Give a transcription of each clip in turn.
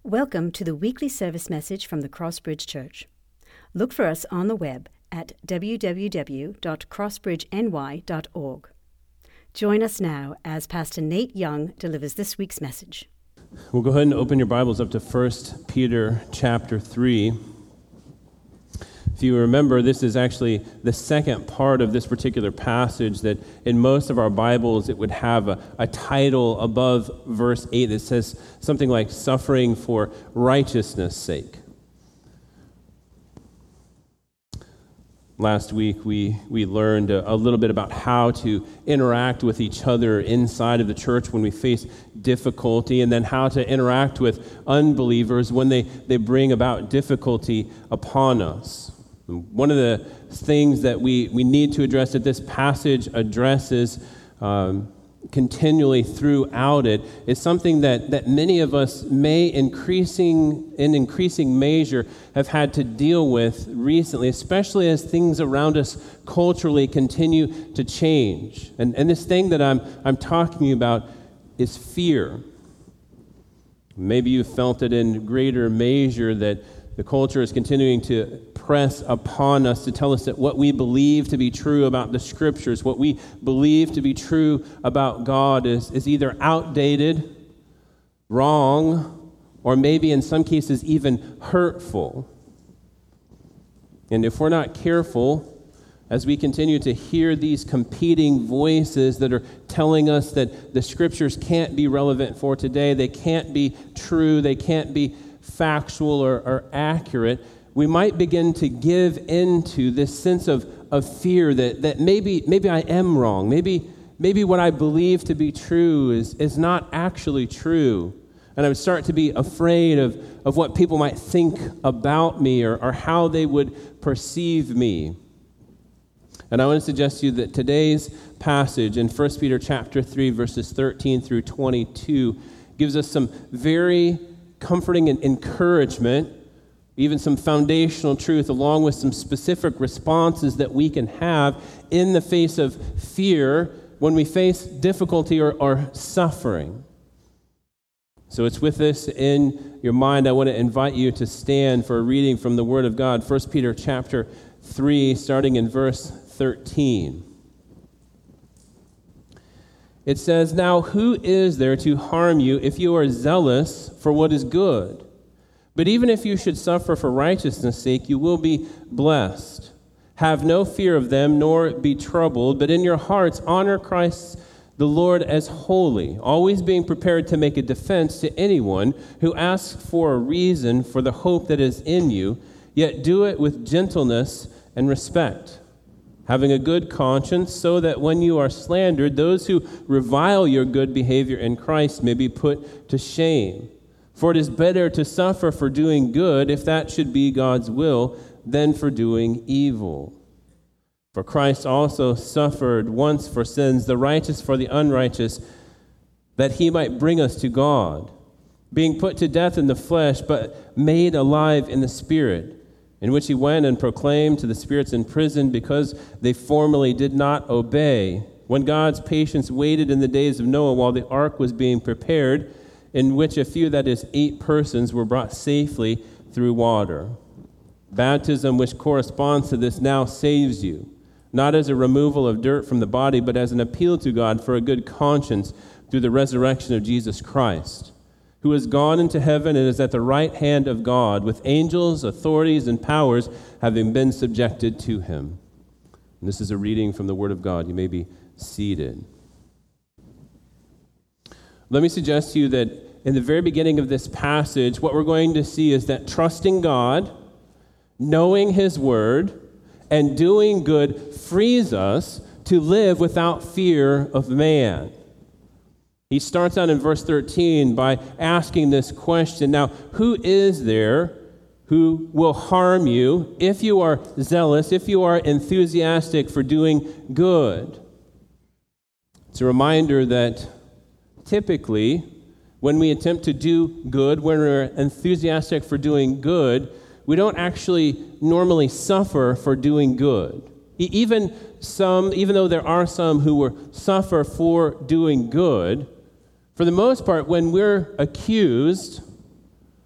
Welcome to the weekly service message from the Crossbridge Church. Look for us on the web at www.crossbridgeny.org. Join us now as Pastor Nate Young delivers this week's message. We'll go ahead and open your Bibles up to 1 Peter chapter 3. If you remember, this is actually the second part of this particular passage that in most of our Bibles it would have a title above verse 8 that says something like suffering for righteousness' sake. Last week we learned a little bit about how to interact with each other inside of the church when we face difficulty, and then how to interact with unbelievers when they bring about difficulty upon us. One of the things that we need to address that this passage addresses continually throughout it is something that many of us may in increasing measure have had to deal with recently, especially as things around us culturally continue to change. And this thing that I'm talking about is fear. Maybe you felt it in greater measure that the culture is continuing to press upon us to tell us that what we believe to be true about the Scriptures, what we believe to be true about God is either outdated, wrong, or maybe in some cases even hurtful. And if we're not careful, as we continue to hear these competing voices that are telling us that the Scriptures can't be relevant for today, they can't be true, they can't be factual or accurate, we might begin to give into this sense of fear that maybe I am wrong. Maybe what I believe to be true is not actually true. And I would start to be afraid of what people might think about me or how they would perceive me. And I want to suggest to you that today's passage in 1 Peter chapter 3, verses 13 through 22 gives us some very comforting and encouragement, even some foundational truth, along with some specific responses that we can have in the face of fear when we face difficulty or suffering. So it's with this in your mind, I want to invite you to stand for a reading from the Word of God, 1 Peter chapter 3, starting in verse 13. It says, "Now who is there to harm you if you are zealous for what is good? But even if you should suffer for righteousness' sake, you will be blessed. Have no fear of them, nor be troubled, but in your hearts honor Christ the Lord as holy, always being prepared to make a defense to anyone who asks for a reason for the hope that is in you, yet do it with gentleness and respect, having a good conscience, so that when you are slandered, those who revile your good behavior in Christ may be put to shame. For it is better to suffer for doing good, if that should be God's will, than for doing evil. For Christ also suffered once for sins, the righteous for the unrighteous, that he might bring us to God, being put to death in the flesh, but made alive in the Spirit, in which he went and proclaimed to the spirits in prison, because they formerly did not obey, when God's patience waited in the days of Noah while the ark was being prepared, in which a few, that is 8 persons, were brought safely through water. Baptism, which corresponds to this, now saves you, not as a removal of dirt from the body, but as an appeal to God for a good conscience through the resurrection of Jesus Christ, who has gone into heaven and is at the right hand of God, with angels, authorities, and powers having been subjected to him." And this is a reading from the Word of God. You may be seated. Let me suggest to you that in the very beginning of this passage, what we're going to see is that trusting God, knowing His Word, and doing good frees us to live without fear of man. He starts out in verse 13 by asking this question, now, who is there who will harm you if you are zealous, if you are enthusiastic for doing good? It's a reminder that typically, when we attempt to do good, when we're enthusiastic for doing good, we don't actually normally suffer for doing good. Even though there are some who will suffer for doing good, for the most part, when we're accused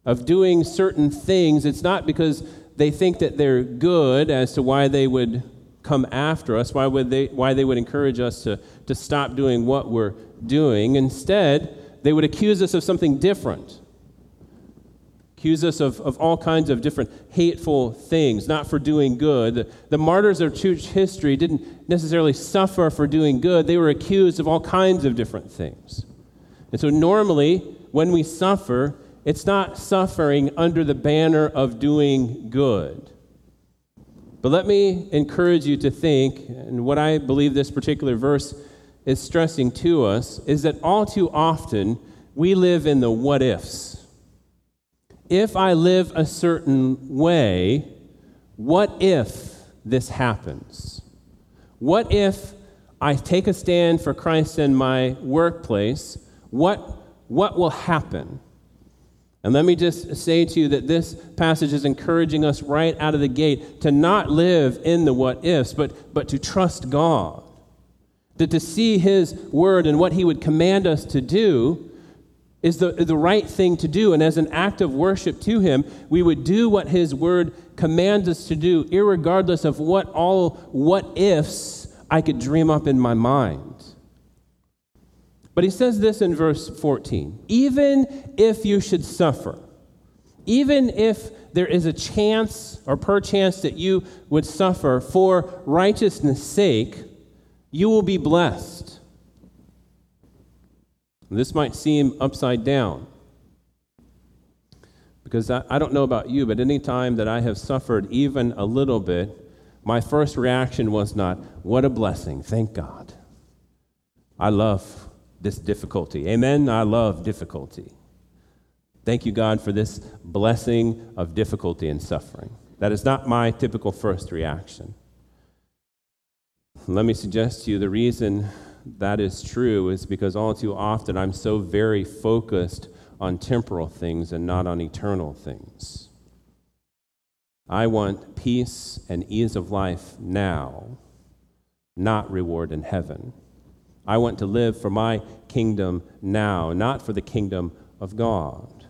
of doing certain things, it's not because they think that they're good as to why they would come after us, why they would encourage us to stop doing what we're doing. Instead, they would accuse us of something different. Accuse us of all kinds of different hateful things, not for doing good. The martyrs of church history didn't necessarily suffer for doing good. They were accused of all kinds of different things. And so normally, when we suffer, it's not suffering under the banner of doing good. But let me encourage you to think, and what I believe this particular verse is stressing to us, is that all too often we live in the what-ifs. If I live a certain way, what if this happens? What if I take a stand for Christ in my workplace? What will happen? And let me just say to you that this passage is encouraging us right out of the gate to not live in the what-ifs, but to trust God. To see His word and what He would command us to do is the right thing to do. And as an act of worship to Him, we would do what His word commands us to do, irregardless of what ifs I could dream up in my mind. But he says this in verse 14, even if you should suffer, even if there is a chance or perchance that you would suffer for righteousness' sake, you will be blessed. This might seem upside down, because I don't know about you, but any time that I have suffered even a little bit, my first reaction was not, what a blessing, thank God. I love this difficulty. Amen? I love difficulty. Thank you, God, for this blessing of difficulty and suffering. That is not my typical first reaction. Let me suggest to you the reason that is true is because all too often I'm so very focused on temporal things and not on eternal things. I want peace and ease of life now, not reward in heaven. I want to live for my kingdom now, not for the kingdom of God.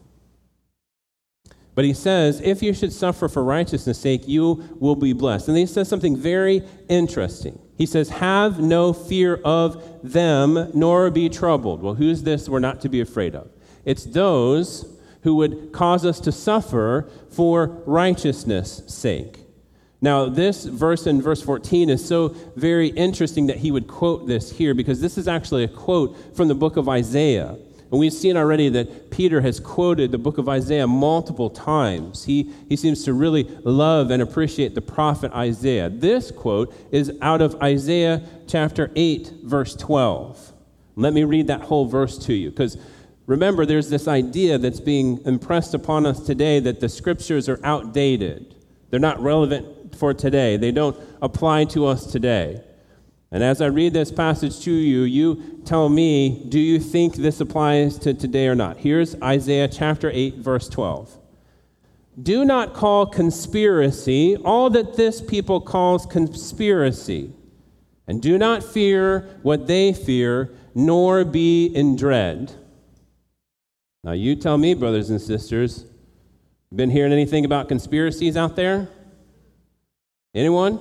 But he says, if you should suffer for righteousness' sake, you will be blessed. And he says something very interesting. He says, have no fear of them, nor be troubled. Well, who's this we're not to be afraid of? It's those who would cause us to suffer for righteousness' sake. Now, this verse in verse 14 is so very interesting that he would quote this here, because this is actually a quote from the book of Isaiah. And we've seen already that Peter has quoted the book of Isaiah multiple times. He seems to really love and appreciate the prophet Isaiah. This quote is out of Isaiah chapter 8, verse 12. Let me read that whole verse to you, because remember, there's this idea that's being impressed upon us today that the scriptures are outdated. They're not relevant for today. They don't apply to us today. And as I read this passage to you, you tell me, do you think this applies to today or not? Here's Isaiah chapter 8, verse 12. Do not call conspiracy all that this people calls conspiracy, and do not fear what they fear, nor be in dread. Now you tell me, brothers and sisters, been hearing anything about conspiracies out there? Anyone?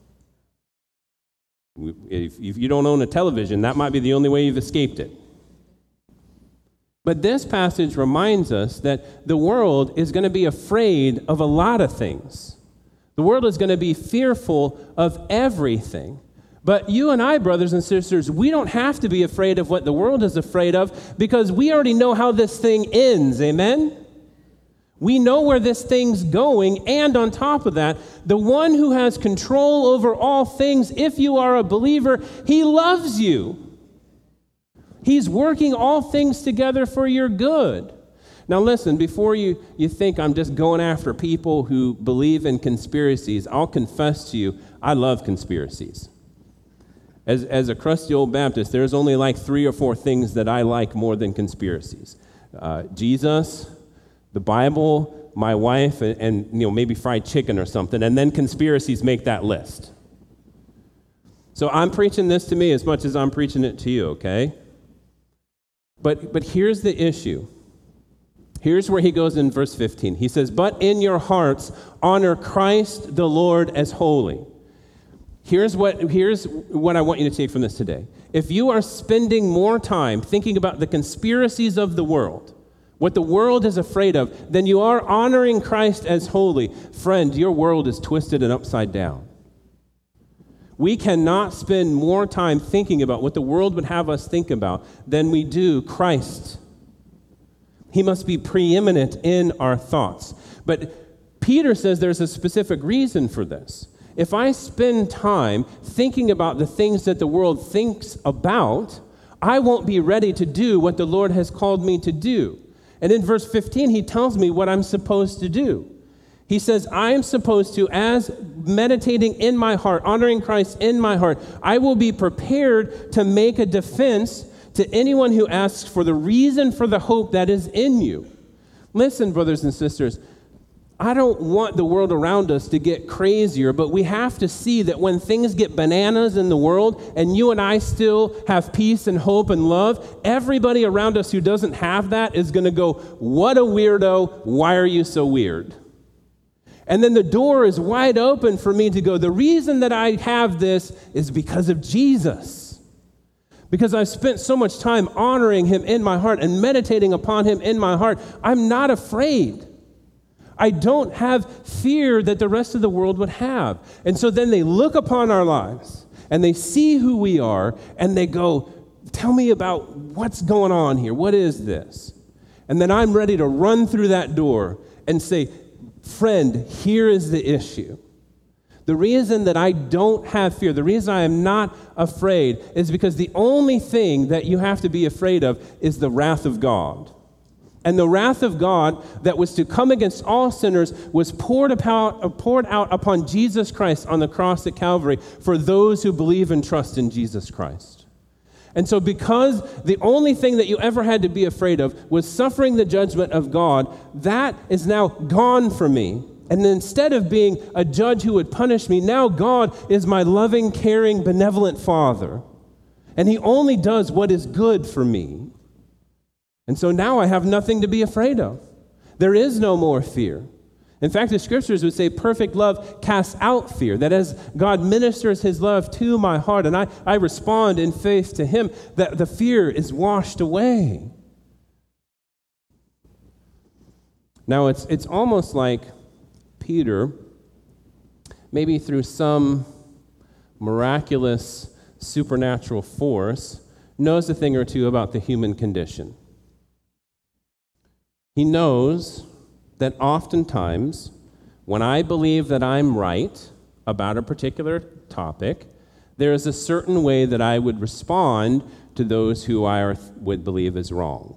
If you don't own a television, that might be the only way you've escaped it. But this passage reminds us that the world is going to be afraid of a lot of things. The world is going to be fearful of everything. But you and I, brothers and sisters, we don't have to be afraid of what the world is afraid of, because we already know how this thing ends. Amen? We know where this thing's going, and on top of that, the one who has control over all things, if you are a believer, he loves you. He's working all things together for your good. Now listen, before you think I'm just going after people who believe in conspiracies, I'll confess to you, I love conspiracies. As a crusty old Baptist, there's only like 3 or 4 things that I like more than conspiracies. Jesus, the Bible, my wife, and maybe fried chicken or something, and then conspiracies make that list. So I'm preaching this to me as much as I'm preaching it to you, okay? But here's the issue. Here's where he goes in verse 15. He says, "But in your hearts honor Christ the Lord as holy." Here's what I want you to take from this today. If you are spending more time thinking about the conspiracies of the world, what the world is afraid of, than you are honoring Christ as holy, friend, your world is twisted and upside down. We cannot spend more time thinking about what the world would have us think about than we do Christ. He must be preeminent in our thoughts. But Peter says there's a specific reason for this. If I spend time thinking about the things that the world thinks about, I won't be ready to do what the Lord has called me to do. And in verse 15, he tells me what I'm supposed to do. He says, I am supposed to, as meditating in my heart, honoring Christ in my heart, I will be prepared to make a defense to anyone who asks for the reason for the hope that is in you. Listen, brothers and sisters, I don't want the world around us to get crazier, but we have to see that when things get bananas in the world and you and I still have peace and hope and love, everybody around us who doesn't have that is going to go, what a weirdo, why are you so weird? And then the door is wide open for me to go, the reason that I have this is because of Jesus. Because I've spent so much time honoring him in my heart and meditating upon him in my heart, I'm not afraid. I don't have fear that the rest of the world would have. And so then they look upon our lives and they see who we are and they go, tell me about what's going on here. What is this? And then I'm ready to run through that door and say, friend, here is the issue. The reason that I don't have fear, the reason I am not afraid is because the only thing that you have to be afraid of is the wrath of God. And the wrath of God that was to come against all sinners was poured out upon Jesus Christ on the cross at Calvary for those who believe and trust in Jesus Christ. And so because the only thing that you ever had to be afraid of was suffering the judgment of God, that is now gone from me. And instead of being a judge who would punish me, now God is my loving, caring, benevolent Father. And he only does what is good for me. And so now I have nothing to be afraid of. There is no more fear. In fact, the scriptures would say perfect love casts out fear, that as God ministers his love to my heart and I respond in faith to him, that the fear is washed away. Now, it's almost like Peter, maybe through some miraculous supernatural force, knows a thing or two about the human condition. He knows that oftentimes, when I believe that I'm right about a particular topic, there is a certain way that I would respond to those who I would believe is wrong.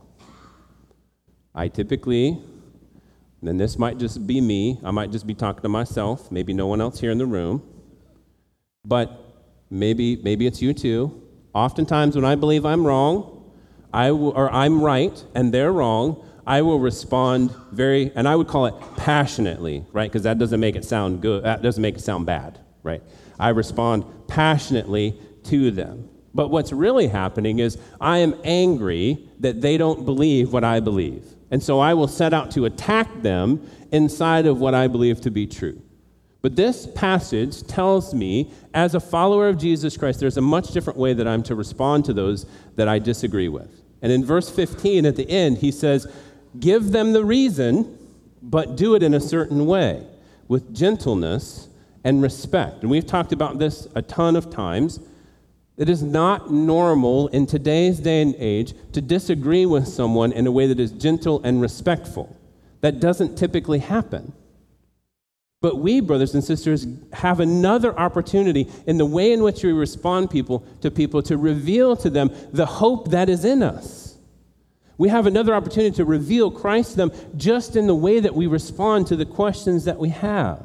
I typically, and this might just be me, I might just be talking to myself, maybe no one else here in the room, but maybe it's you too. Oftentimes when I believe I'm wrong, or I'm right and they're wrong, I will respond and I would call it passionately, right? Because that doesn't make it sound good. That doesn't make it sound bad, right? I respond passionately to them. But what's really happening is I am angry that they don't believe what I believe. And so I will set out to attack them inside of what I believe to be true. But this passage tells me, as a follower of Jesus Christ, there's a much different way that I'm to respond to those that I disagree with. And in verse 15 at the end, he says, give them the reason, but do it in a certain way, with gentleness and respect. And we've talked about this a ton of times. It is not normal in today's day and age to disagree with someone in a way that is gentle and respectful. That doesn't typically happen. But we, brothers and sisters, have another opportunity in the way in which we respond to people to reveal to them the hope that is in us. We have another opportunity to reveal Christ to them just in the way that we respond to the questions that we have.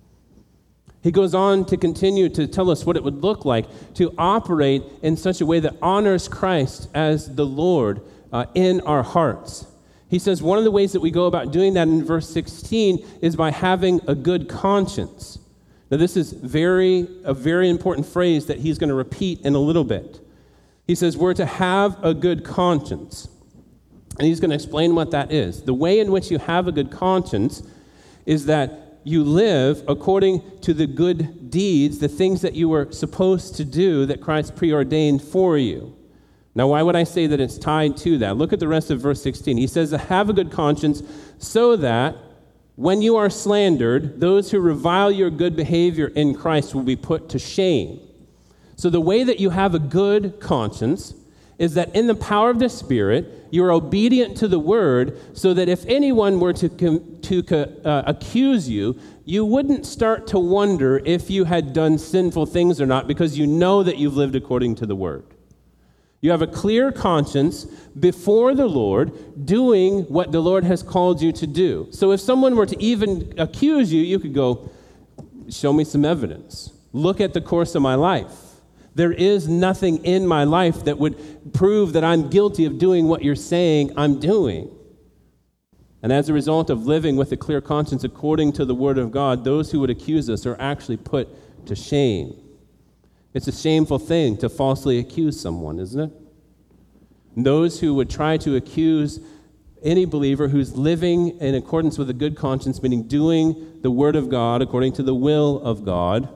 He goes on to continue to tell us what it would look like to operate in such a way that honors Christ as the Lord in our hearts. He says one of the ways that we go about doing that in verse 16 is by having a good conscience. Now, this is a very important phrase that he's going to repeat in a little bit. He says we're to have a good conscience. And he's going to explain what that is. The way in which you have a good conscience is that you live according to the good deeds, the things that you were supposed to do that Christ preordained for you. Now, why would I say that it's tied to that? Look at the rest of verse 16. He says, have a good conscience so that when you are slandered, those who revile your good behavior in Christ will be put to shame. So the way that you have a good conscience is that in the power of the Spirit, you're obedient to the Word, so that if anyone were to accuse you, you wouldn't start to wonder if you had done sinful things or not, because you know that you've lived according to the Word. You have a clear conscience before the Lord, doing what the Lord has called you to do. So if someone were to even accuse you, you could go, show me some evidence. Look at the course of my life. There is nothing in my life that would prove that I'm guilty of doing what you're saying I'm doing. And as a result of living with a clear conscience according to the Word of God, those who would accuse us are actually put to shame. It's a shameful thing to falsely accuse someone, isn't it? Those who would try to accuse any believer who's living in accordance with a good conscience, meaning doing the Word of God according to the will of God,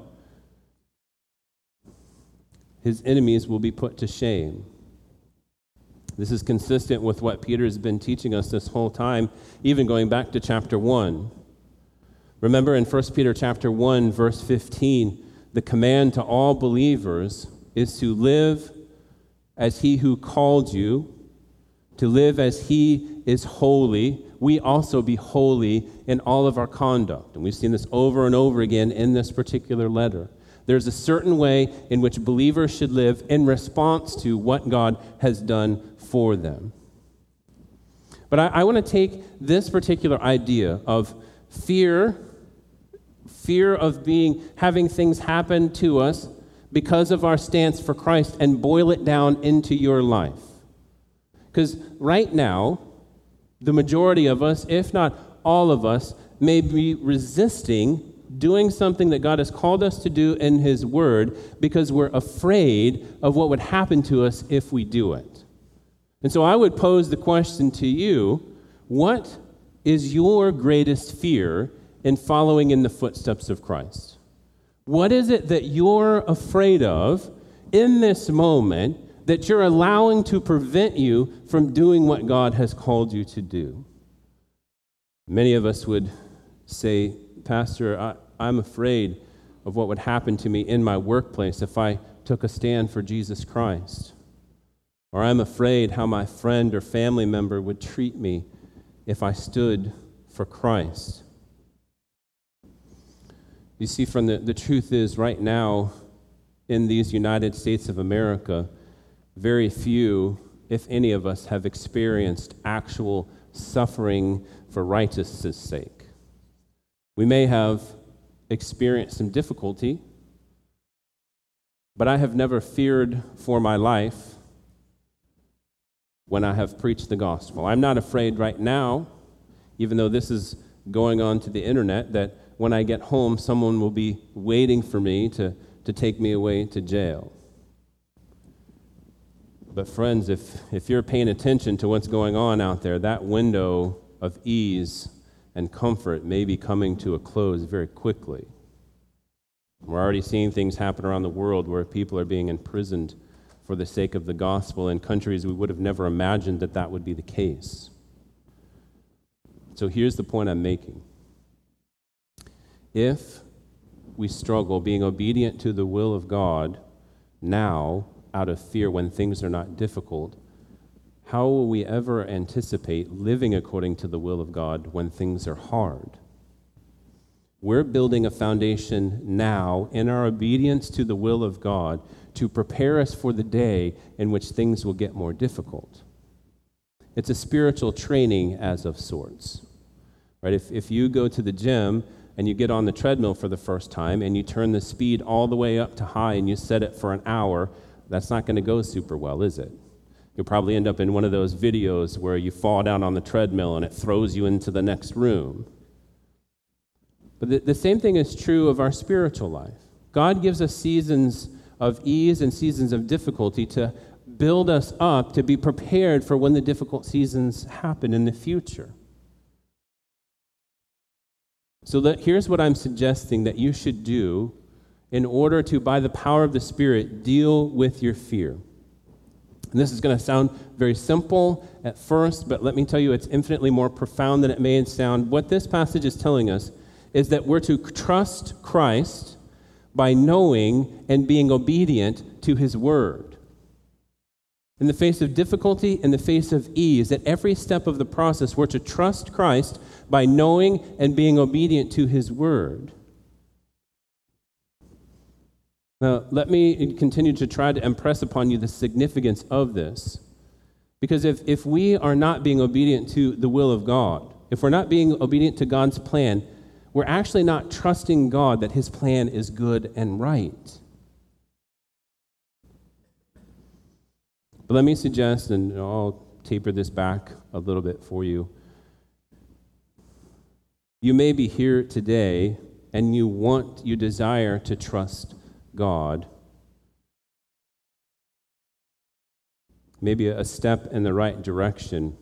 his enemies will be put to shame. This is consistent with what Peter has been teaching us this whole time, even going back to chapter 1. Remember in 1 Peter chapter 1, verse 15, the command to all believers is to live as he who called you, to live as he is holy. We also be holy in all of our conduct. And we've seen this over and over again in this particular letter. There's a certain way in which believers should live in response to what God has done for them. But I want to take this particular idea of fear of having things happen to us because of our stance for Christ, and boil it down into your life. Because right now, the majority of us, if not all of us, may be resisting doing something that God has called us to do in His Word because we're afraid of what would happen to us if we do it. And so I would pose the question to you, what is your greatest fear in following in the footsteps of Christ? What is it that you're afraid of in this moment that you're allowing to prevent you from doing what God has called you to do? Many of us would say, Pastor, I'm afraid of what would happen to me in my workplace if I took a stand for Jesus Christ. Or I'm afraid how my friend or family member would treat me if I stood for Christ. You see, friend, the truth is right now in these United States of America, very few, if any of us, have experienced actual suffering for righteousness' sake. We may have experienced some difficulty, but I have never feared for my life when I have preached the gospel. I'm not afraid right now, even though this is going on to the internet, that when I get home, someone will be waiting for me to take me away to jail. But friends, if you're paying attention to what's going on out there, that window of ease and comfort may be coming to a close very quickly. We're already seeing things happen around the world where people are being imprisoned for the sake of the gospel in countries we would have never imagined that would be the case. So here's the point I'm making. If we struggle being obedient to the will of God now out of fear when things are not difficult, how will we ever anticipate living according to the will of God when things are hard? We're building a foundation now in our obedience to the will of God to prepare us for the day in which things will get more difficult. It's a spiritual training as of sorts. Right? If you go to the gym and you get on the treadmill for the first time and you turn the speed all the way up to high and you set it for an hour, that's not going to go super well, is it? You'll probably end up in one of those videos where you fall down on the treadmill and it throws you into the next room. But the same thing is true of our spiritual life. God gives us seasons of ease and seasons of difficulty to build us up to be prepared for when the difficult seasons happen in the future. So here's what I'm suggesting that you should do in order to, by the power of the Spirit, deal with your fear. And this is going to sound very simple at first, but let me tell you, it's infinitely more profound than it may sound. What this passage is telling us is that we're to trust Christ by knowing and being obedient to his word. In the face of difficulty, in the face of ease, at every step of the process, we're to trust Christ by knowing and being obedient to his word. Now, let me continue to try to impress upon you the significance of this. Because if we are not being obedient to the will of God, if we're not being obedient to God's plan, we're actually not trusting God that his plan is good and right. But let me suggest, and I'll taper this back a little bit for you. You may be here today and you desire to trust God. Maybe a step in the right direction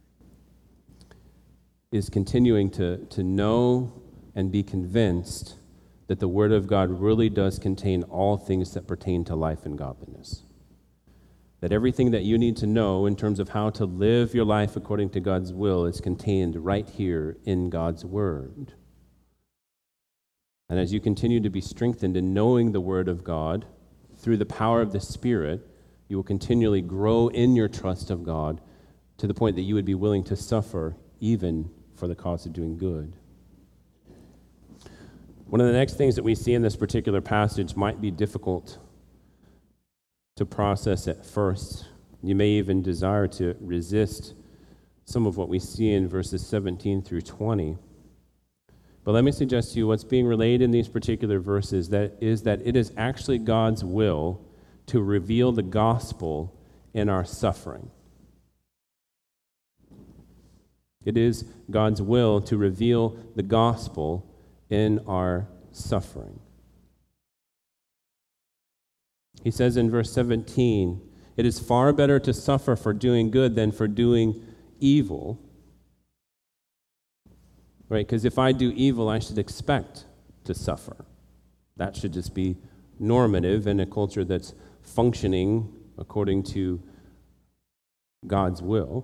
is continuing to know and be convinced that the Word of God really does contain all things that pertain to life and godliness. That everything that you need to know in terms of how to live your life according to God's will is contained right here in God's Word. And as you continue to be strengthened in knowing the Word of God through the power of the Spirit, you will continually grow in your trust of God to the point that you would be willing to suffer even for the cause of doing good. One of the next things that we see in this particular passage might be difficult to process at first. You may even desire to resist some of what we see in verses 17 through 20. But let me suggest to you what's being relayed in these particular verses that it is actually God's will to reveal the gospel in our suffering. It is God's will to reveal the gospel in our suffering. He says in verse 17, "It is far better to suffer for doing good than for doing evil." Right? Because if I do evil, I should expect to suffer. That should just be normative in a culture that's functioning according to God's will.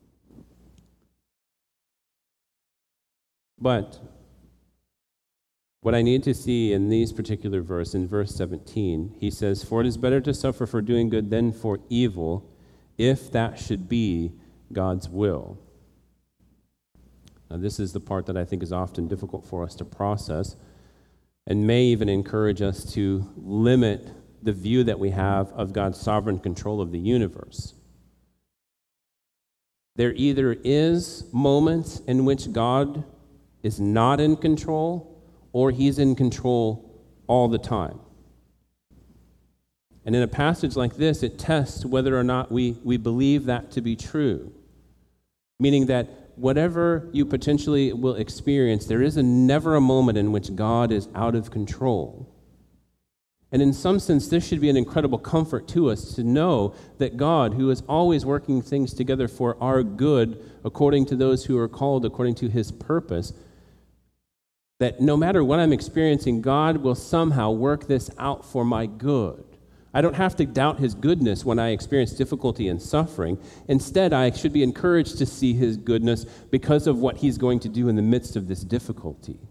But what I need to see in these particular verse, in verse 17, he says, "For it is better to suffer for doing good than for evil, if that should be God's will." Now, this is the part that I think is often difficult for us to process and may even encourage us to limit the view that we have of God's sovereign control of the universe. There either is moments in which God is not in control, or he's in control all the time. And in a passage like this, it tests whether or not we believe that to be true. Meaning that whatever you potentially will experience, there is never a moment in which God is out of control. And in some sense, this should be an incredible comfort to us to know that God, who is always working things together for our good, according to those who are called according to his purpose, that no matter what I'm experiencing, God will somehow work this out for my good. I don't have to doubt his goodness when I experience difficulty and suffering. Instead, I should be encouraged to see his goodness because of what he's going to do in the midst of this difficulty.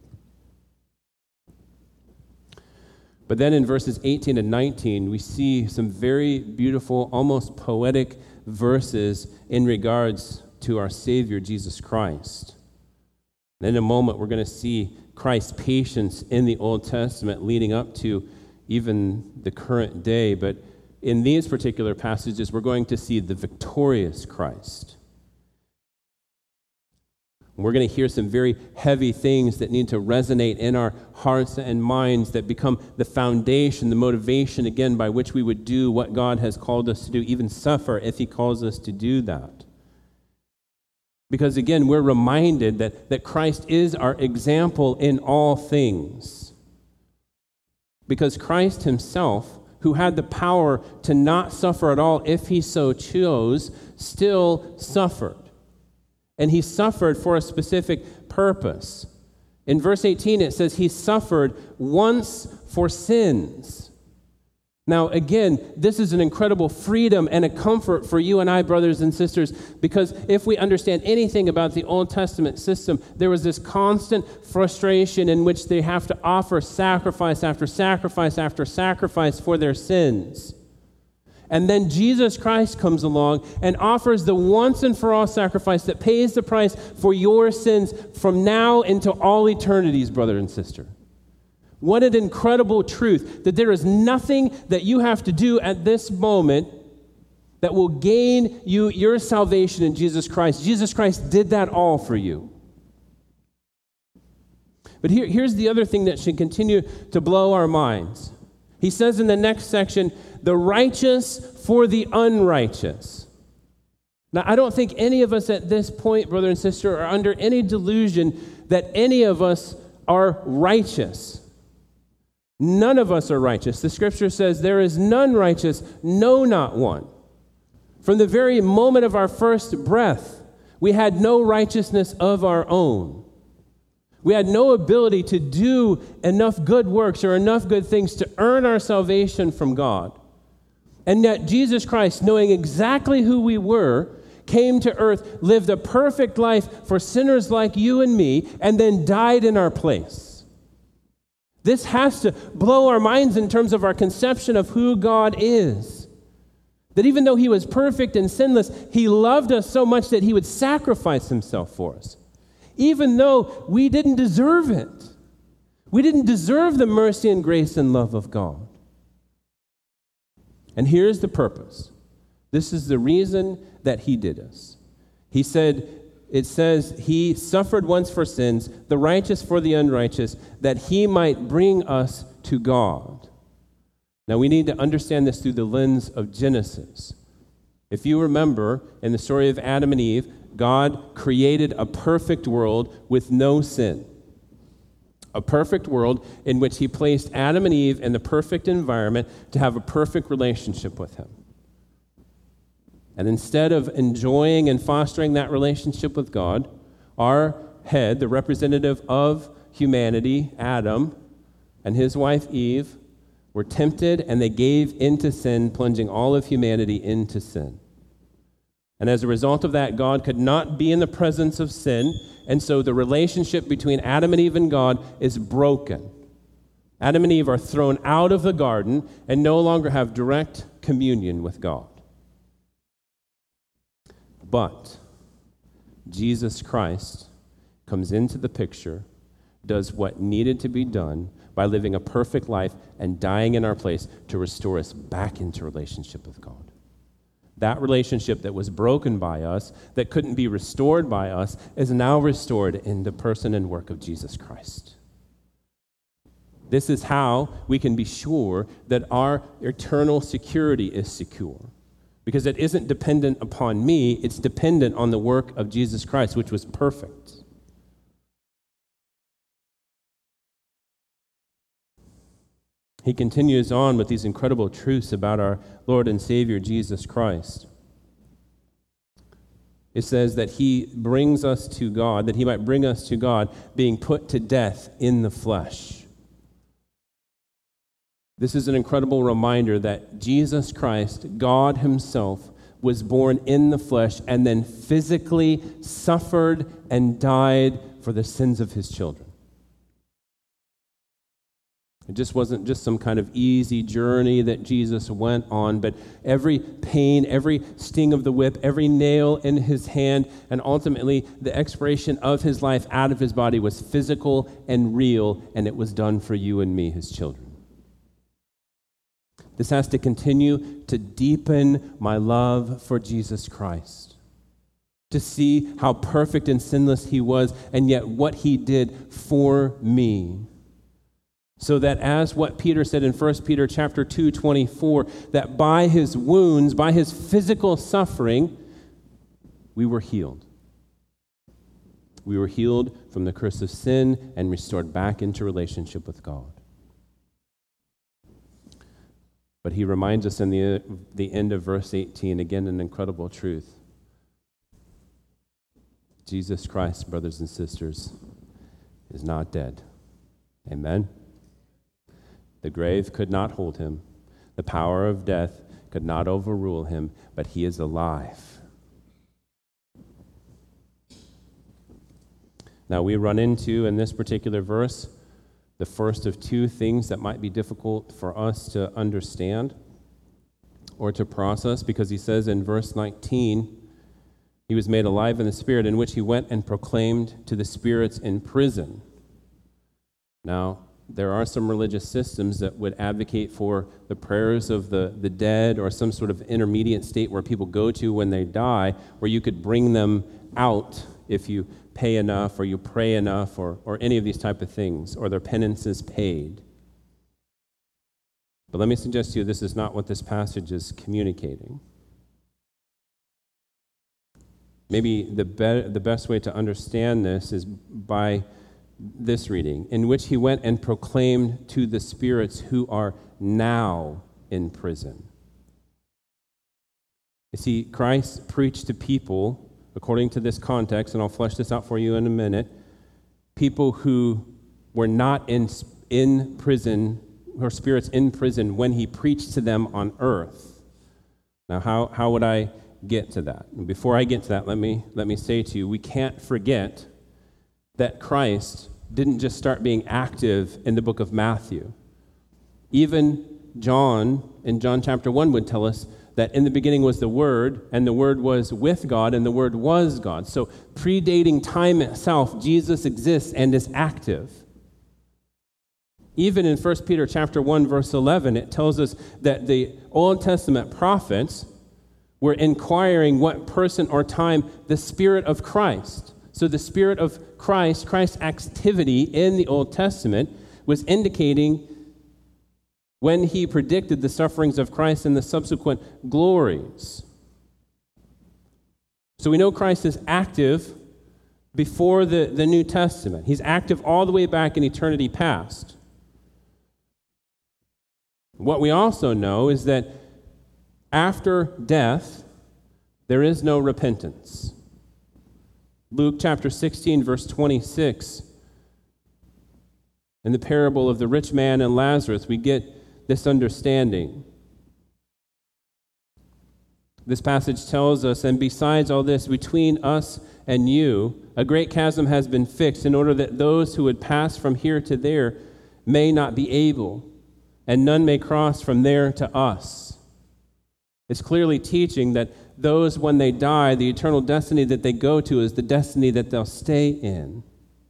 But then in verses 18 and 19, we see some very beautiful, almost poetic verses in regards to our Savior, Jesus Christ. And in a moment, we're going to see Christ's patience in the Old Testament leading up to even the current day. But in these particular passages, we're going to see the victorious Christ. We're going to hear some very heavy things that need to resonate in our hearts and minds that become the foundation, the motivation, again, by which we would do what God has called us to do, even suffer if he calls us to do that. Because, again, we're reminded that Christ is our example in all things. Because Christ himself who had the power to not suffer at all if he so chose, still suffered. And he suffered for a specific purpose. In verse 18, it says he suffered once for sins. Now, again, this is an incredible freedom and a comfort for you and I, brothers and sisters, because if we understand anything about the Old Testament system, there was this constant frustration in which they have to offer sacrifice after sacrifice after sacrifice for their sins. And then Jesus Christ comes along and offers the once and for all sacrifice that pays the price for your sins from now into all eternities, brother and sister. What an incredible truth, that there is nothing that you have to do at this moment that will gain you your salvation in Jesus Christ. Jesus Christ did that all for you. But here's the other thing that should continue to blow our minds. He says in the next section, the righteous for the unrighteous. Now, I don't think any of us at this point, brother and sister, are under any delusion that any of us are righteous. None of us are righteous. The scripture says, there is none righteous, no, not one. From the very moment of our first breath, we had no righteousness of our own. We had no ability to do enough good works or enough good things to earn our salvation from God. And yet Jesus Christ, knowing exactly who we were, came to earth, lived a perfect life for sinners like you and me, and then died in our place. This has to blow our minds in terms of our conception of who God is. That even though he was perfect and sinless, he loved us so much that he would sacrifice himself for us. Even though we didn't deserve it. We didn't deserve the mercy and grace and love of God. And here's the purpose. This is the reason that he did us. It says, he suffered once for sins, the righteous for the unrighteous, that he might bring us to God. Now, we need to understand this through the lens of Genesis. If you remember, in the story of Adam and Eve, God created a perfect world with no sin. A perfect world in which he placed Adam and Eve in the perfect environment to have a perfect relationship with him. And instead of enjoying and fostering that relationship with God, our head, the representative of humanity, Adam, and his wife Eve, were tempted and they gave into sin, plunging all of humanity into sin. And as a result of that, God could not be in the presence of sin, and so the relationship between Adam and Eve and God is broken. Adam and Eve are thrown out of the garden and no longer have direct communion with God. But Jesus Christ comes into the picture, does what needed to be done by living a perfect life and dying in our place to restore us back into relationship with God. That relationship that was broken by us, that couldn't be restored by us, is now restored in the person and work of Jesus Christ. This is how we can be sure that our eternal security is secure. Because it isn't dependent upon me, it's dependent on the work of Jesus Christ, which was perfect. He continues on with these incredible truths about our Lord and Savior, Jesus Christ. It says that he brings us to God, that he might bring us to God, being put to death in the flesh. This is an incredible reminder that Jesus Christ, God himself, was born in the flesh and then physically suffered and died for the sins of his children. It just wasn't just some kind of easy journey that Jesus went on, but every pain, every sting of the whip, every nail in his hand, and ultimately the expiration of his life out of his body was physical and real, and it was done for you and me, his children. This has to continue to deepen my love for Jesus Christ, to see how perfect and sinless he was, and yet what he did for me. So that as what Peter said in 1 Peter chapter 2:24, that by his wounds, by his physical suffering, we were healed. We were healed from the curse of sin and restored back into relationship with God. But he reminds us in the end of verse 18, again, an incredible truth. Jesus Christ, brothers and sisters, is not dead. Amen? The grave could not hold him. The power of death could not overrule him, but he is alive. Now, we run into, in this particular verse, the first of two things that might be difficult for us to understand or to process, because he says in verse 19, he was made alive in the Spirit, in which he went and proclaimed to the spirits in prison. Now, there are some religious systems that would advocate for the prayers of the dead, or some sort of intermediate state where people go to when they die, where you could bring them out if you pay enough or you pray enough, or any of these type of things, or their penance is paid. But let me suggest to you, this is not what this passage is communicating. Maybe the best way to understand this is by this reading, in which he went and proclaimed to the spirits who are now in prison. You see, Christ preached to people, according to this context, and I'll flesh this out for you in a minute, people who were not in prison, or spirits in prison, when he preached to them on earth. Now, how would I get to that? And before I get to that, let me say to you, we can't forget that Christ didn't just start being active in the book of Matthew. Even John, in John chapter 1, would tell us that in the beginning was the Word, and the Word was with God, and the Word was God. So predating time itself, Jesus exists and is active. Even in 1 Peter chapter 1, verse 11, it tells us that the Old Testament prophets were inquiring what person or time the Spirit of Christ. So the Spirit of Christ, Christ's activity in the Old Testament, was indicating when he predicted the sufferings of Christ and the subsequent glories. So we know Christ is active before the New Testament. He's active all the way back in eternity past. What we also know is that after death, there is no repentance. Luke chapter 16, verse 26, in the parable of the rich man and Lazarus, we get this understanding. This passage tells us, and besides all this, between us and you, a great chasm has been fixed in order that those who would pass from here to there may not be able, and none may cross from there to us. It's clearly teaching that those, when they die, the eternal destiny that they go to is the destiny that they'll stay in.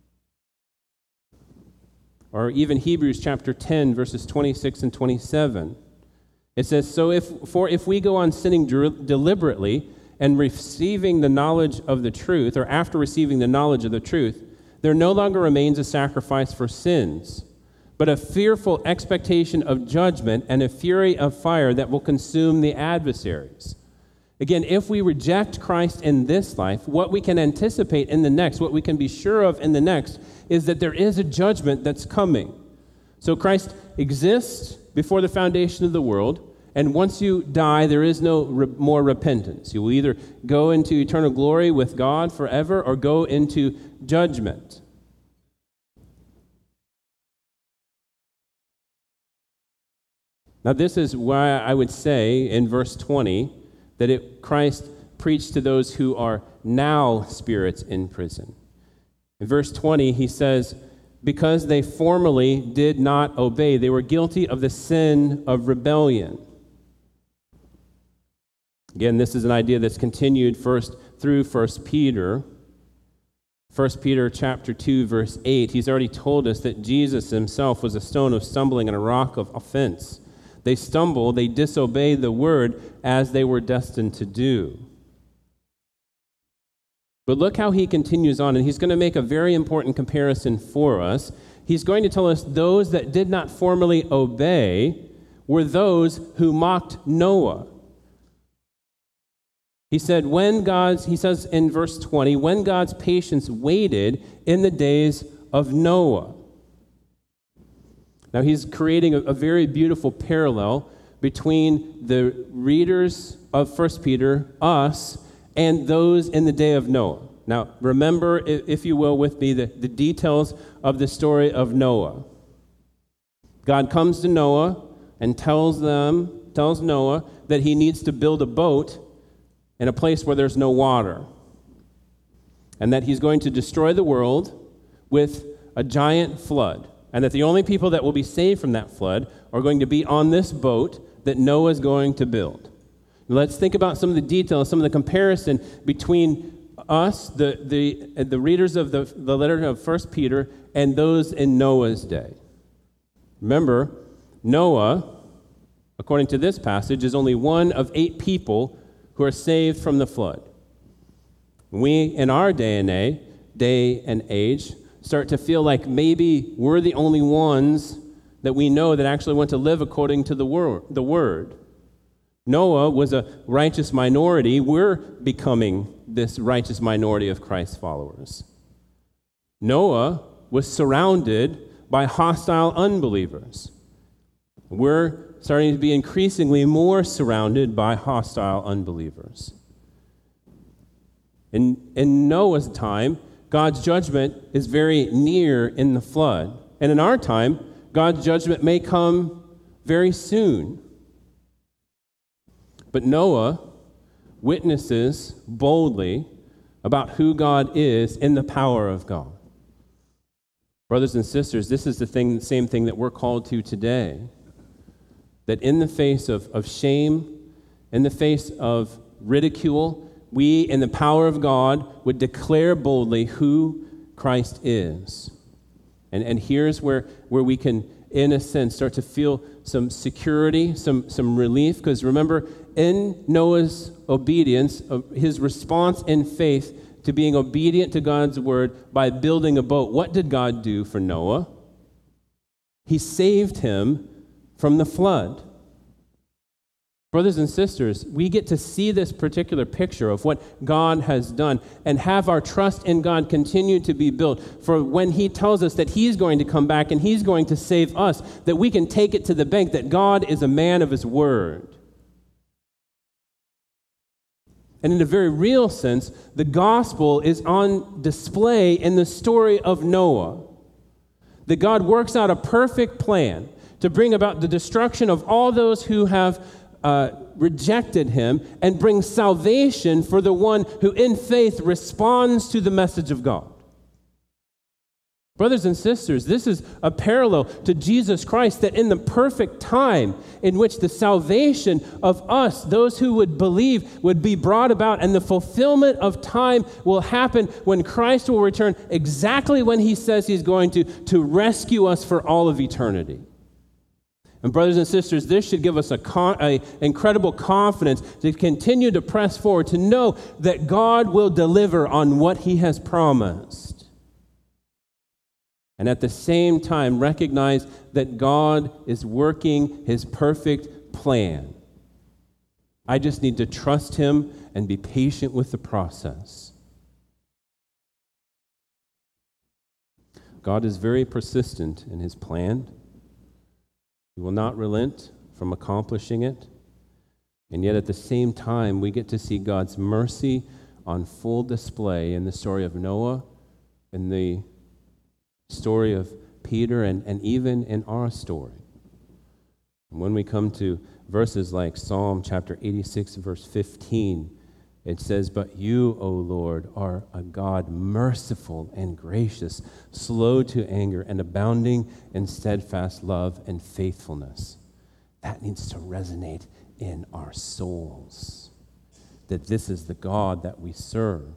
Or even Hebrews chapter 10, verses 26 and 27. It says, So if we go on sinning deliberately and receiving the knowledge of the truth, or after receiving the knowledge of the truth, there no longer remains a sacrifice for sins, but a fearful expectation of judgment and a fury of fire that will consume the adversaries. Again, if we reject Christ in this life, what we can anticipate in the next, what we can be sure of in the next, is that there is a judgment that's coming. So Christ exists before the foundation of the world, and once you die, there is no more repentance. You will either go into eternal glory with God forever or go into judgment. Now, this is why I would say in verse 20 that Christ preached to those who are now spirits in prison. In verse 20, he says, because they formerly did not obey, they were guilty of the sin of rebellion. Again, this is an idea that's continued first through 1 Peter. 1 Peter chapter 2, verse 8, he's already told us that Jesus himself was a stone of stumbling and a rock of offense. They stumble, they disobey the word as they were destined to do. But look how he continues on, and he's going to make a very important comparison for us. He's going to tell us those that did not formerly obey were those who mocked Noah. He said, he says in verse 20, when God's patience waited in the days of Noah. Now he's creating a very beautiful parallel between the readers of 1 Peter, us, and those in the day of Noah. Now, remember, if you will, with me, the details of the story of Noah. God comes to Noah and tells Noah that he needs to build a boat in a place where there's no water, and that he's going to destroy the world with a giant flood, and that the only people that will be saved from that flood are going to be on this boat that Noah is going to build. Let's think about some of the details, some of the comparison between us, the readers of the letter of 1 Peter, and those in Noah's day. Remember, Noah, according to this passage, is only one of 8 people who are saved from the flood. We, in our day and age, start to feel like maybe we're the only ones that we know that actually want to live according to the word. Noah was a righteous minority. We're becoming this righteous minority of Christ's followers. Noah was surrounded by hostile unbelievers. We're starting to be increasingly more surrounded by hostile unbelievers. In Noah's time, God's judgment is very near in the flood. And in our time, God's judgment may come very soon. But Noah witnesses boldly about who God is in the power of God. Brothers and sisters, this is the same thing that we're called to today. That in the face of shame, in the face of ridicule, we, in the power of God, would declare boldly who Christ is. And here's where we can, in a sense, start to feel some security, some relief. Because remember, in Noah's obedience, his response in faith to being obedient to God's word by building a boat, what did God do for Noah? He saved him from the flood. Brothers and sisters, we get to see this particular picture of what God has done and have our trust in God continue to be built. For when he tells us that he's going to come back and he's going to save us, that we can take it to the bank that God is a man of his word. And in a very real sense, the gospel is on display in the story of Noah. That God works out a perfect plan to bring about the destruction of all those who have rejected him and bring salvation for the one who in faith responds to the message of God. Brothers and sisters, this is a parallel to Jesus Christ, that in the perfect time in which the salvation of us, those who would believe, would be brought about, and the fulfillment of time will happen when Christ will return exactly when he says he's going to rescue us for all of eternity. And brothers and sisters, this should give us an incredible confidence to continue to press forward, to know that God will deliver on what he has promised. And at the same time, recognize that God is working his perfect plan. I just need to trust him and be patient with the process. God is very persistent in his plan. He will not relent from accomplishing it. And yet at the same time, we get to see God's mercy on full display in the story of Noah, in the story of Peter, and even in our story. And when we come to verses like Psalm chapter 86, verse 15, it says, "But you, O Lord, are a God merciful and gracious, slow to anger, and abounding in steadfast love and faithfulness." That needs to resonate in our souls, that this is the God that we serve.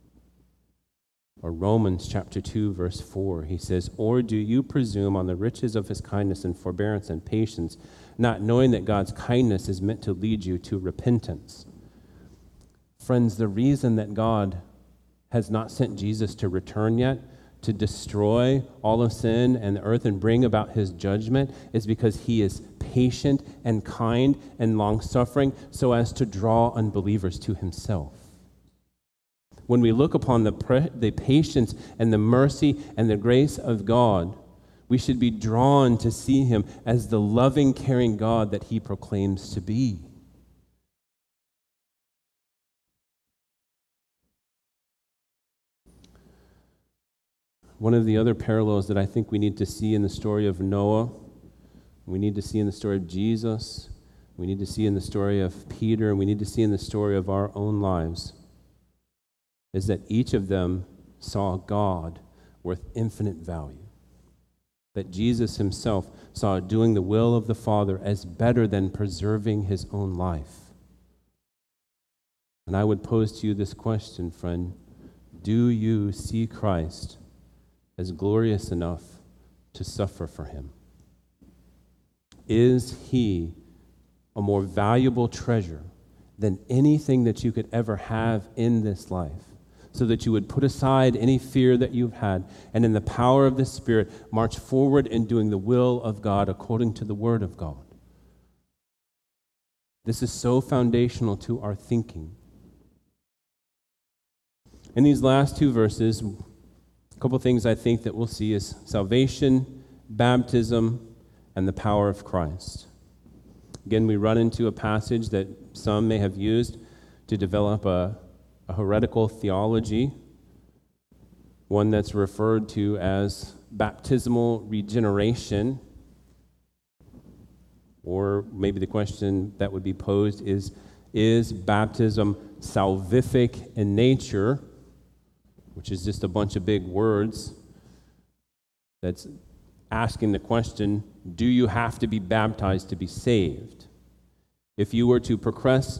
Or Romans chapter 2, verse 4, he says, "Or do you presume on the riches of his kindness and forbearance and patience, not knowing that God's kindness is meant to lead you to repentance?" Friends, the reason that God has not sent Jesus to return yet, to destroy all of sin and the earth and bring about his judgment, is because he is patient and kind and long-suffering so as to draw unbelievers to himself. When we look upon the patience and the mercy and the grace of God, We should be drawn to see him as the loving, caring God that he proclaims to be. One of the other parallels that I think we need to see in the story of Noah, we need to see in the story of Jesus, we need to see in the story of Peter, and we need to see in the story of our own lives, is that each of them saw God worth infinite value. That Jesus himself saw doing the will of the Father as better than preserving his own life. And I would pose to you this question, friend. Do you see Christ as glorious enough to suffer for him? Is he a more valuable treasure than anything that you could ever have in this life, so that you would put aside any fear that you've had and in the power of the Spirit march forward in doing the will of God according to the Word of God? This is so foundational to our thinking. In these last two verses, a couple things I think that we'll see is salvation, baptism, and the power of Christ. Again, we run into a passage that some may have used to develop a heretical theology, one that's referred to as baptismal regeneration. Or maybe the question that would be posed is baptism salvific in nature, which is just a bunch of big words that's asking the question, do you have to be baptized to be saved? If you were to profess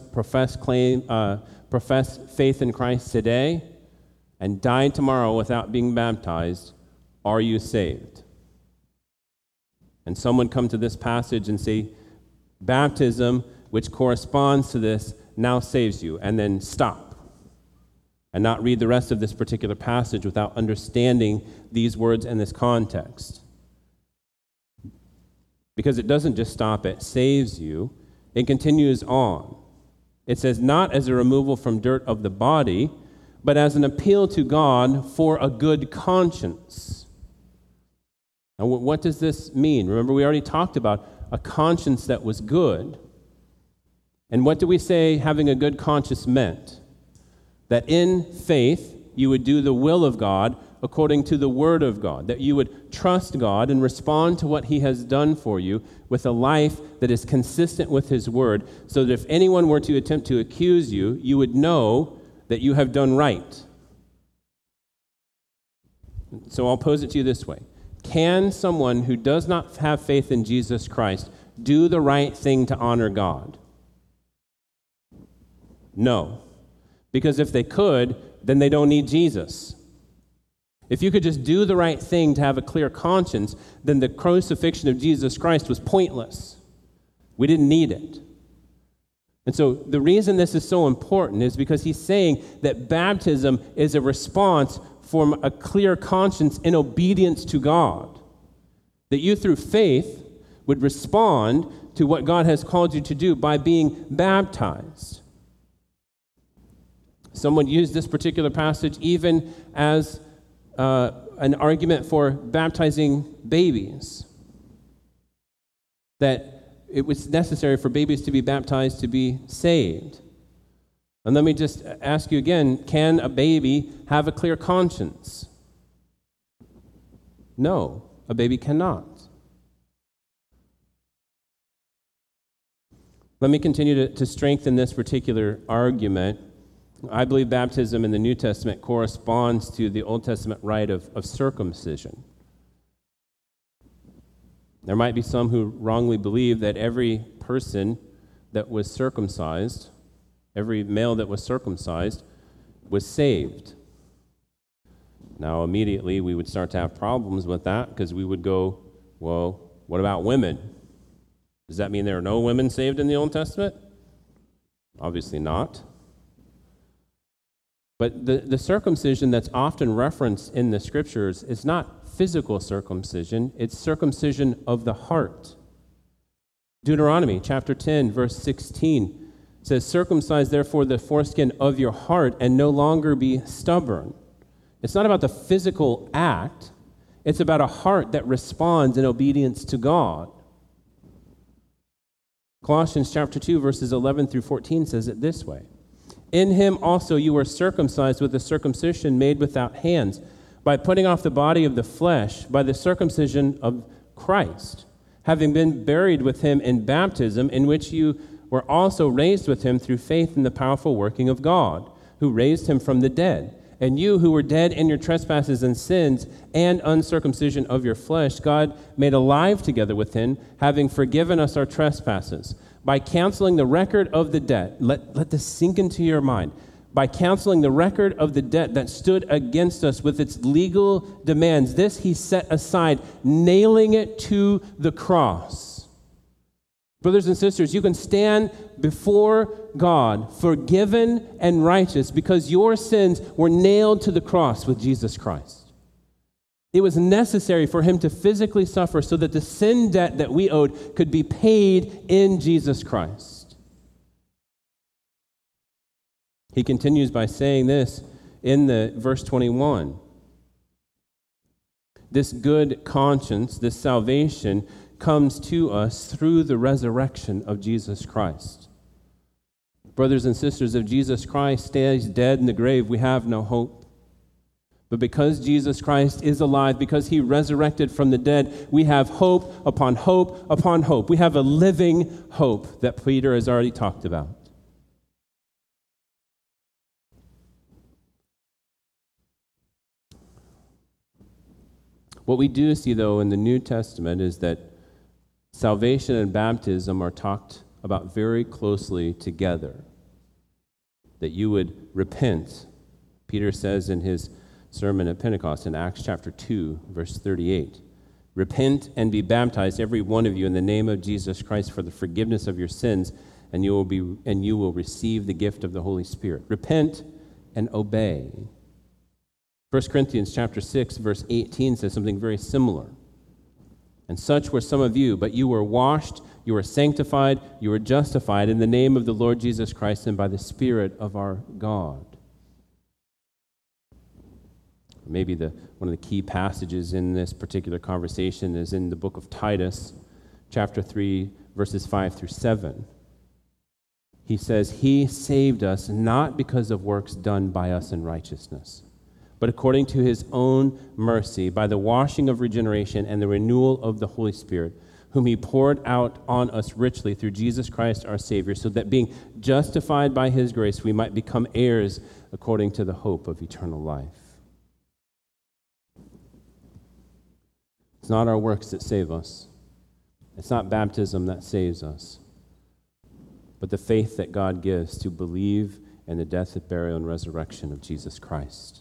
faith in Christ today and die tomorrow without being baptized, are you saved? And someone come to this passage and say, baptism, which corresponds to this, now saves you, and then stop and not read the rest of this particular passage without understanding these words and this context. Because it doesn't just stop at saves you, it continues on. It says, not as a removal from dirt of the body, but as an appeal to God for a good conscience. Now, what does this mean? Remember, we already talked about a conscience that was good. And what do we say having a good conscience meant? That in faith, you would do the will of God according to the Word of God, that you would trust God and respond to what He has done for you with a life that is consistent with His Word, so that if anyone were to attempt to accuse you, you would know that you have done right. So I'll pose it to you this way. Can someone who does not have faith in Jesus Christ do the right thing to honor God? No. Because if they could, then they don't need Jesus. If you could just do the right thing to have a clear conscience, then the crucifixion of Jesus Christ was pointless. We didn't need it. And so the reason this is so important is because he's saying that baptism is a response from a clear conscience in obedience to God. That you through faith would respond to what God has called you to do by being baptized. Someone used this particular passage even as an argument for baptizing babies. That it was necessary for babies to be baptized to be saved. And let me just ask you again, can a baby have a clear conscience? No, a baby cannot. Let me continue to strengthen this particular argument. I believe baptism in the New Testament corresponds to the Old Testament rite of circumcision. There might be some who wrongly believe that every person that was circumcised, every male that was circumcised, was saved. Now, immediately we would start to have problems with that because we would go, well, what about women? Does that mean there are no women saved in the Old Testament? Obviously not. But the circumcision that's often referenced in the Scriptures is not physical circumcision, it's circumcision of the heart. Deuteronomy chapter 10, verse 16 says, "Circumcise therefore the foreskin of your heart and no longer be stubborn." It's not about the physical act, It's about a heart that responds in obedience to God. Colossians chapter 2, verses 11 through 14 says it this way. In him also you were circumcised with a circumcision made without hands, by putting off the body of the flesh, by the circumcision of Christ, having been buried with him in baptism, in which you were also raised with him through faith in the powerful working of God, who raised him from the dead. And you who were dead in your trespasses and sins and uncircumcision of your flesh, God made alive together with him, having forgiven us our trespasses, by canceling the record of the debt. Let this sink into your mind. By canceling the record of the debt that stood against us with its legal demands. This he set aside, nailing it to the cross. Brothers and sisters, you can stand before God forgiven and righteous because your sins were nailed to the cross with Jesus Christ. It was necessary for him to physically suffer so that the sin debt that we owed could be paid in Jesus Christ. He continues by saying this in the verse 21. This good conscience, this salvation, comes to us through the resurrection of Jesus Christ. Brothers and sisters, if Jesus Christ stays dead in the grave, we have no hope. But because Jesus Christ is alive, because he resurrected from the dead, we have hope upon hope upon hope. We have a living hope that Peter has already talked about. What we do see, though, in the New Testament is that salvation and baptism are talked about very closely together. That you would repent. Peter says in his sermon at Pentecost in Acts chapter 2, verse 38, repent and be baptized, every one of you, in the name of Jesus Christ for the forgiveness of your sins, and you will receive the gift of the Holy Spirit. Repent and obey. 1 Corinthians chapter 6, verse 18 says something very similar. And such were some of you, but you were washed, you were sanctified, you were justified in the name of the Lord Jesus Christ and by the Spirit of our God. Maybe one of the key passages in this particular conversation is in the book of Titus, chapter 3, verses 5 through 7. He says, he saved us not because of works done by us in righteousness, but according to his own mercy, by the washing of regeneration and the renewal of the Holy Spirit, whom he poured out on us richly through Jesus Christ our Savior, so that being justified by his grace, we might become heirs according to the hope of eternal life. It's not our works that save us. It's not baptism that saves us, but the faith that God gives to believe in the death, burial, and resurrection of Jesus Christ.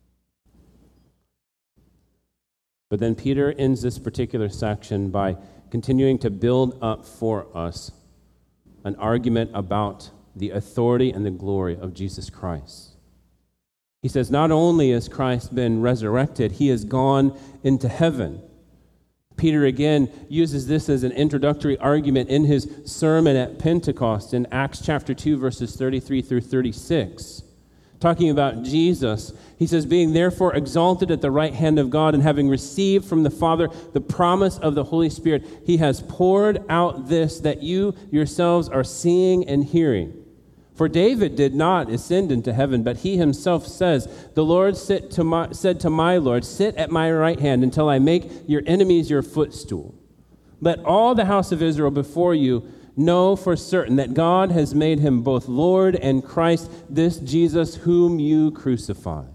But then Peter ends this particular section by continuing to build up for us an argument about the authority and the glory of Jesus Christ. He says, not only has Christ been resurrected, he has gone into heaven. Peter again uses this as an introductory argument in his sermon at Pentecost in Acts chapter 2, verses 33 through 36. Talking about Jesus, he says, being therefore exalted at the right hand of God and having received from the Father the promise of the Holy Spirit, he has poured out this that you yourselves are seeing and hearing. For David did not ascend into heaven, but he himself says, the Lord said to my Lord, sit at my right hand until I make your enemies your footstool. Let all the house of Israel before you know for certain that God has made him both Lord and Christ, this Jesus whom you crucified.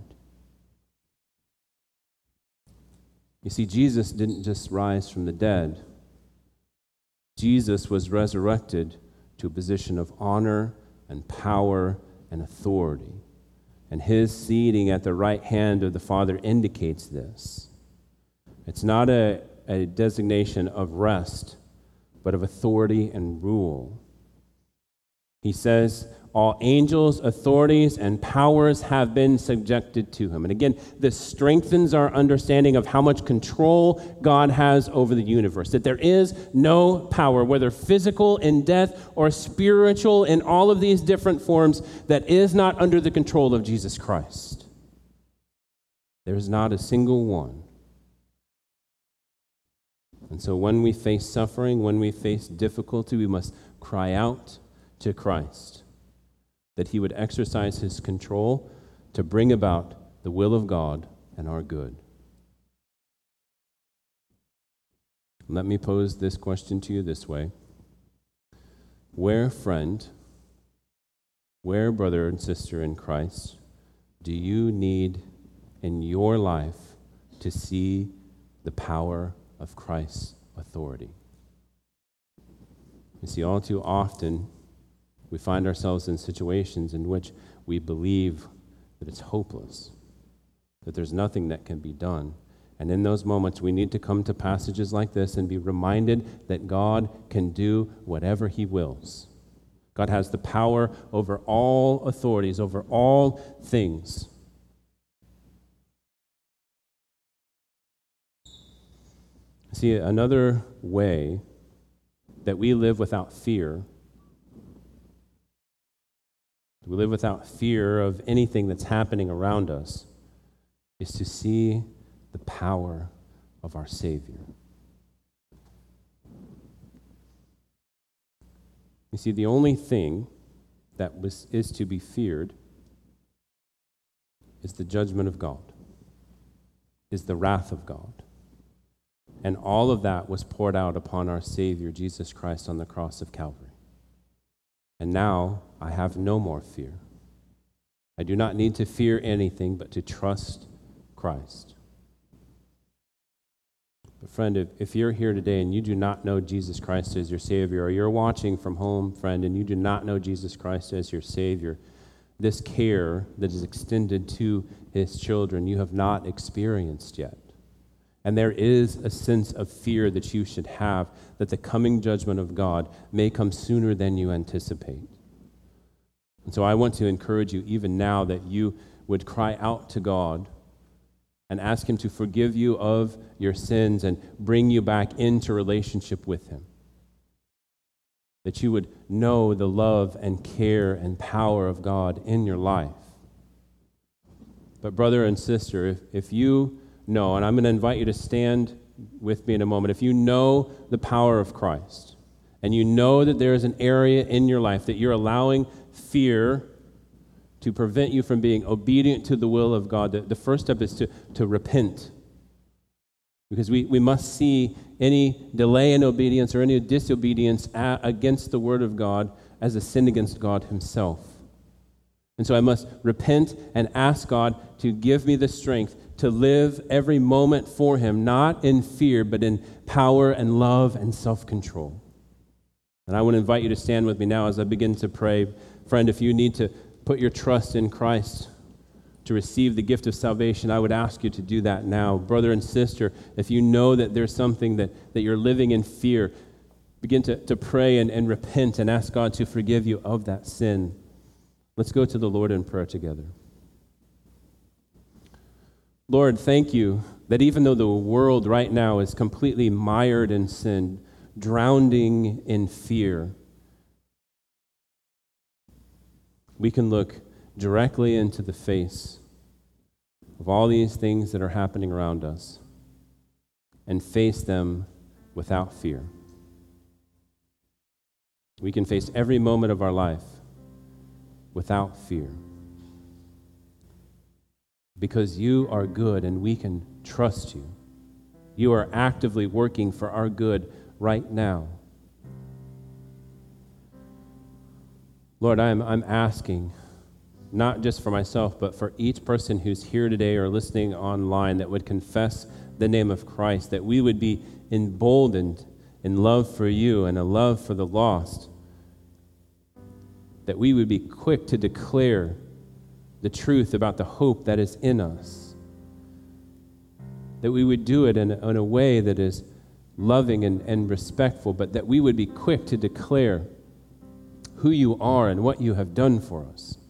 You see, Jesus didn't just rise from the dead. Jesus was resurrected to a position of honor and power and authority. And his seating at the right hand of the Father indicates this. It's not a designation of rest, but of authority and rule. He says, all angels, authorities, and powers have been subjected to him. And again, this strengthens our understanding of how much control God has over the universe. That there is no power, whether physical in death or spiritual in all of these different forms, that is not under the control of Jesus Christ. There is not a single one. And so when we face suffering, when we face difficulty, we must cry out to Christ, that he would exercise his control to bring about the will of God and our good. Let me pose this question to you this way. Where, friend, where, brother and sister in Christ, do you need in your life to see the power of Christ's authority? You see, all too often, we find ourselves in situations in which we believe that it's hopeless, that there's nothing that can be done. And in those moments, we need to come to passages like this and be reminded that God can do whatever he wills. God has the power over all authorities, over all things. See, another way that we live without fear, we live without fear of anything that's happening around us, is to see the power of our Savior. You see, the only thing that is to be feared is the judgment of God, is the wrath of God. And all of that was poured out upon our Savior, Jesus Christ, on the cross of Calvary. And now I have no more fear. I do not need to fear anything but to trust Christ. But friend, if you're here today and you do not know Jesus Christ as your Savior, or you're watching from home, friend, and you do not know Jesus Christ as your Savior, this care that is extended to his children you have not experienced yet. And there is a sense of fear that you should have that the coming judgment of God may come sooner than you anticipate. And so I want to encourage you even now that you would cry out to God and ask him to forgive you of your sins and bring you back into relationship with him. That you would know the love and care and power of God in your life. But brother and sister, if you know, and I'm going to invite you to stand with me in a moment, if you know the power of Christ, and you know that there is an area in your life that you're allowing fear to prevent you from being obedient to the will of God, the first step is to repent. Because we must see any delay in obedience or any disobedience against the word of God as a sin against God himself. And so I must repent and ask God to give me the strength to live every moment for him, not in fear, but in power and love and self-control. And I want to invite you to stand with me now as I begin to pray. Friend, if you need to put your trust in Christ to receive the gift of salvation, I would ask you to do that now. Brother and sister, if you know that there's something that you're living in fear, begin to pray and repent and ask God to forgive you of that sin. Let's go to the Lord in prayer together. Lord, thank you that even though the world right now is completely mired in sin, drowning in fear, we can look directly into the face of all these things that are happening around us and face them without fear. We can face every moment of our life without fear. Because you are good and we can trust you. You are actively working for our good right now. Lord, I'm asking, not just for myself, but for each person who's here today or listening online that would confess the name of Christ, that we would be emboldened in love for you and a love for the lost, that we would be quick to declare the truth about the hope that is in us, that we would do it in a way that is loving and respectful, but that we would be quick to declare who you are and what you have done for us.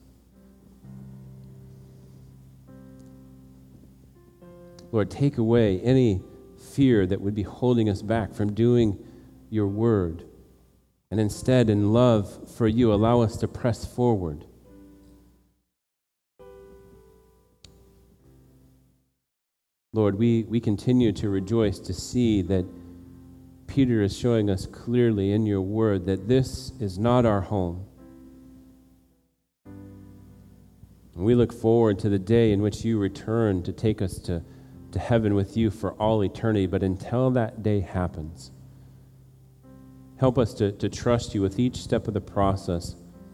Lord, take away any fear that would be holding us back from doing your word, and instead, in love for you, allow us to press forward. Lord, we continue to rejoice to see that Peter is showing us clearly in your word that this is not our home. And we look forward to the day in which you return to take us to heaven with you for all eternity. But until that day happens, help us to trust you with each step of the process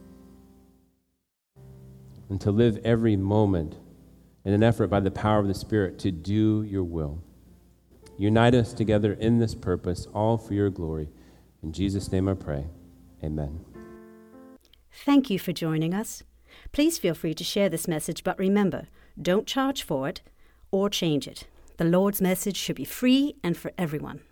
and to live every moment in an effort by the power of the Spirit to do your will. Unite us together in this purpose, all for your glory. In Jesus' name I pray. Amen. Thank you for joining us. Please feel free to share this message, but remember, don't charge for it or change it. The Lord's message should be free and for everyone.